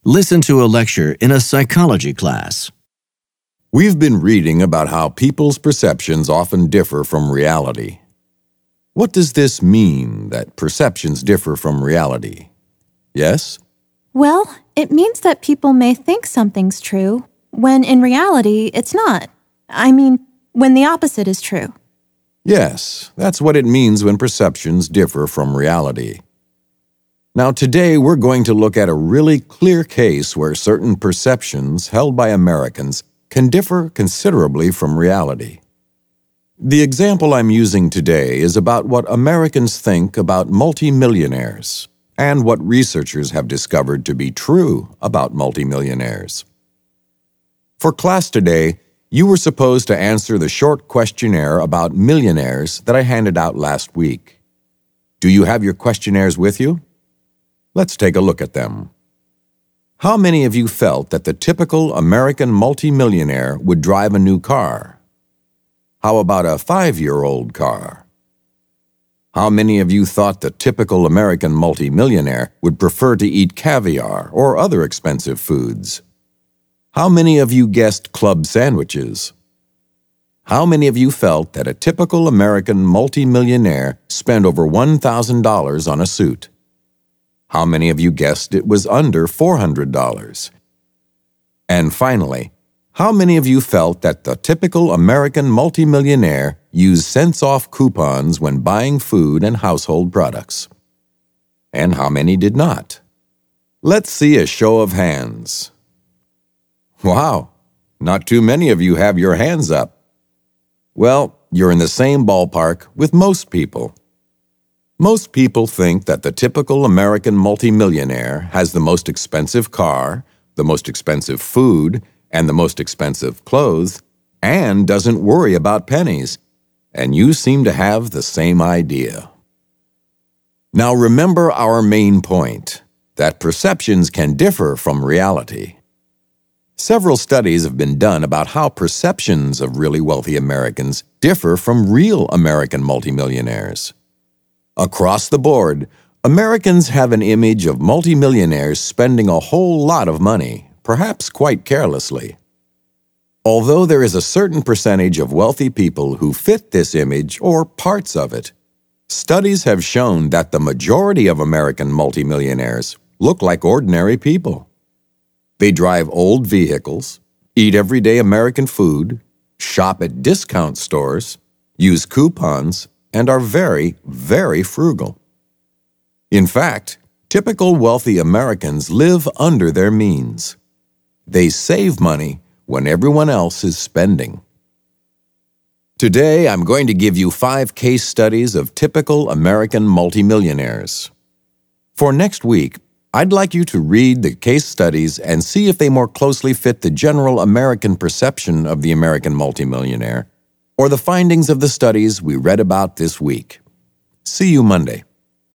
Listen to a lecture in a psychology class. We've been reading about how people's perceptions often differ from reality. What does this mean, that perceptions differ from reality? Yes? Well, it means that people may think something's true, when in reality it's not. I mean, when the opposite is true. Yes, that's what it means when perceptions differ from reality. Now today we're going to look at a really clear case where certain perceptions held by Americans can differ considerably from reality. The example I'm using today is about what Americans think about multimillionaires and what researchers have discovered to be true about multimillionaires. For class today, you were supposed to answer the short questionnaire about millionaires that I handed out last week. Do you have your questionnaires with you? Let's take a look at them. How many of you felt that the typical American multimillionaire would drive a new car? How about a 5-year-old car? How many of you thought the typical American multimillionaire would prefer to eat caviar or other expensive foods? How many of you guessed club sandwiches? How many of you felt that a typical American multimillionaire spent over $1,000 on a suit? How many of you guessed it was under $400? And finally, how many of you felt that the typical American multimillionaire used cents-off coupons when buying food and household products? And how many did not? Let's see a show of hands. Wow, not too many of you have your hands up. Well, you're in the same ballpark with most people. Most people think that the typical American multimillionaire has the most expensive car, the most expensive food, and the most expensive clothes, and doesn't worry about pennies. And you seem to have the same idea. Now remember our main point, that perceptions can differ from reality. Several studies have been done about how perceptions of really wealthy Americans differ from real American multimillionaires. Across the board, Americans have an image of multimillionaires spending a whole lot of money, perhaps quite carelessly. Although there is a certain percentage of wealthy people who fit this image or parts of it, studies have shown that the majority of American multimillionaires look like ordinary people. They drive old vehicles, eat everyday American food, shop at discount stores, use coupons, and are very, very frugal. In fact, typical wealthy Americans live under their means. They save money when everyone else is spending. Today, I'm going to give you 5 case studies of typical American multimillionaires. For next week, I'd like you to read the case studies and see if they more closely fit the general American perception of the American multimillionaire or the findings of the studies we read about this week. See you Monday.